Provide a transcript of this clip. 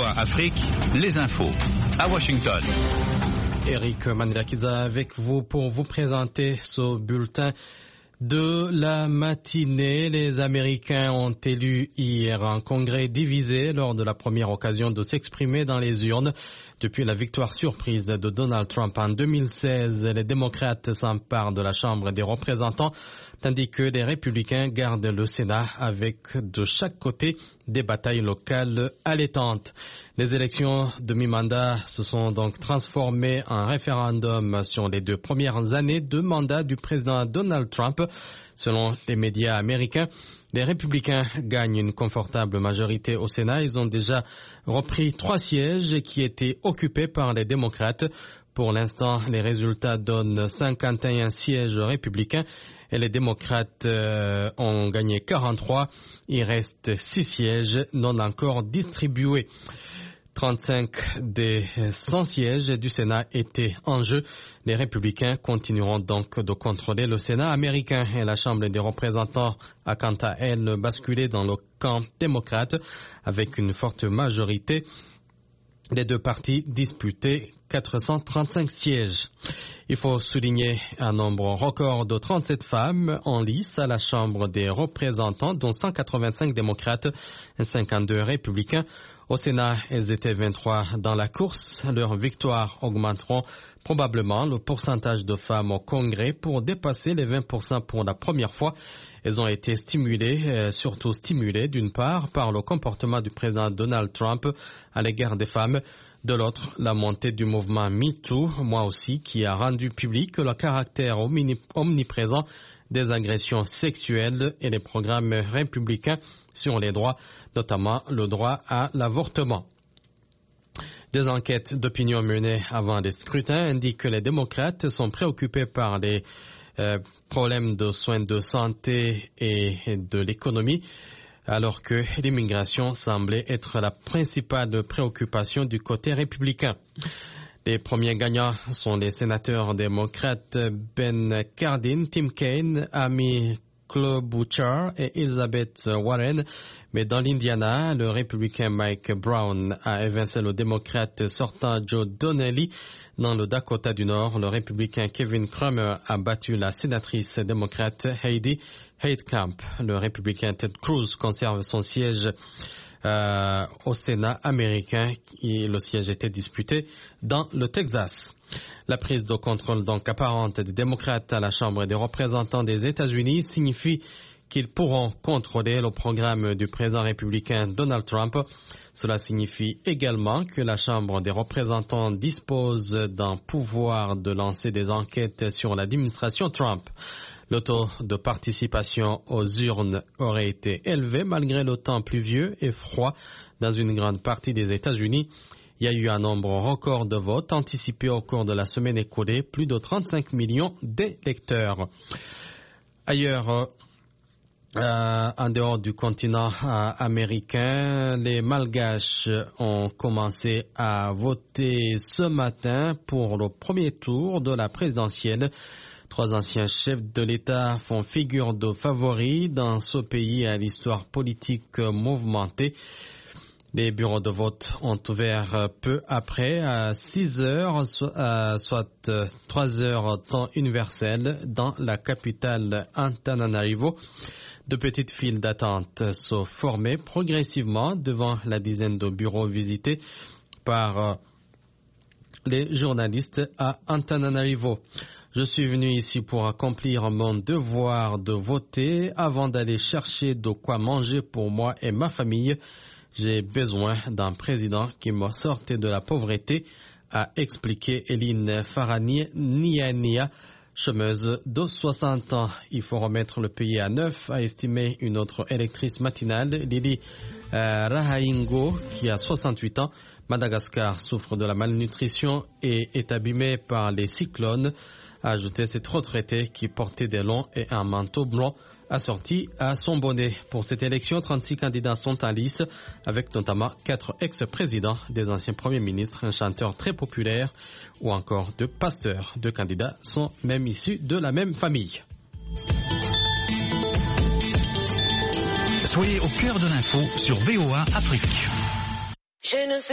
VOA Afrique, les infos à Washington. Eric Manirakiza avec vous pour vous présenter ce bulletin de la matinée. Les Américains ont élu hier un congrès divisé lors de la première occasion de s'exprimer dans les urnes. Depuis la victoire surprise de Donald Trump en 2016, les démocrates s'emparent de la Chambre des représentants, tandis que les républicains gardent le Sénat avec de chaque côté des batailles locales allaitantes. Les élections de mi-mandat se sont donc transformées en référendum sur les 2 premières années de mandat du président Donald Trump. Selon les médias américains, les républicains gagnent une confortable majorité au Sénat. Ils ont déjà repris 3 sièges qui étaient occupés par les démocrates. Pour l'instant, les résultats donnent 51 sièges républicains et les démocrates ont gagné 43. Il reste 6 sièges non encore distribués. 35 des 100 sièges du Sénat étaient en jeu. Les républicains continueront donc de contrôler le Sénat américain et la Chambre des représentants a quant à elle basculé dans le camp démocrate avec une forte majorité. Les 2 partis disputaient 435 sièges. Il faut souligner un nombre record de 37 femmes en lice à la Chambre des représentants, dont 185 démocrates et 52 républicains. Au Sénat, elles étaient 23 dans la course. Leurs victoires augmenteront probablement le pourcentage de femmes au Congrès pour dépasser les 20% pour la première fois. Elles ont été surtout stimulées d'une part par le comportement du président Donald Trump à l'égard des femmes. De l'autre, la montée du mouvement MeToo, moi aussi, qui a rendu public le caractère omniprésent des agressions sexuelles et les programmes républicains sur les droits, notamment le droit à l'avortement. Des enquêtes d'opinion menées avant les scrutins indiquent que les démocrates sont préoccupés par les problèmes de soins de santé et de l'économie, alors que l'immigration semblait être la principale préoccupation du côté républicain. Les premiers gagnants sont les sénateurs démocrates Ben Cardin, Tim Kaine, Amy Klobuchar et Elizabeth Warren. Mais dans l'Indiana, le républicain Mike Brown a évincé le démocrate sortant Joe Donnelly. Dans le Dakota du Nord, le républicain Kevin Cramer a battu la sénatrice démocrate Heidi Heitkamp. Le républicain Ted Cruz conserve son siège au Sénat américain et le siège était disputé dans le Texas. La prise de contrôle donc apparente des démocrates à la Chambre des représentants des États-Unis signifie qu'ils pourront contrôler le programme du président républicain Donald Trump. Cela signifie également que la Chambre des représentants dispose d'un pouvoir de lancer des enquêtes sur l'administration Trump. Le taux de participation aux urnes aurait été élevé malgré le temps pluvieux et froid dans une grande partie des États-Unis. Il y a eu un nombre record de votes anticipés au cours de la semaine écoulée, plus de 35 millions d'électeurs. Ailleurs, en dehors du continent américain, les Malgaches ont commencé à voter ce matin pour le premier tour de la présidentielle. 3 anciens chefs de l'État font figure de favoris dans ce pays à l'histoire politique mouvementée. Les bureaux de vote ont ouvert peu après à 6 heures, soit 3 heures temps universel dans la capitale Antananarivo. De petites files d'attente se formaient progressivement devant la dizaine de bureaux visités par les journalistes à Antananarivo. Je suis venu ici pour accomplir mon devoir de voter avant d'aller chercher de quoi manger pour moi et ma famille. J'ai besoin d'un président qui me sorte de la pauvreté, a expliqué Eline Faraniania, chômeuse de 60 ans. Il faut remettre le pays à neuf, a estimé une autre électrice matinale, Lili Rahaingo, qui a 68 ans. Madagascar souffre de la malnutrition et est abîmé par les cyclones, a ajouté cette retraitée qui portait des longs et un manteau blanc assorti à son bonnet. Pour cette élection, 36 candidats sont en lice, avec notamment 4 ex-présidents, des anciens premiers ministres, un chanteur très populaire ou encore 2 pasteurs. 2 candidats sont même issus de la même famille. Soyez au cœur de l'info sur VOA Afrique.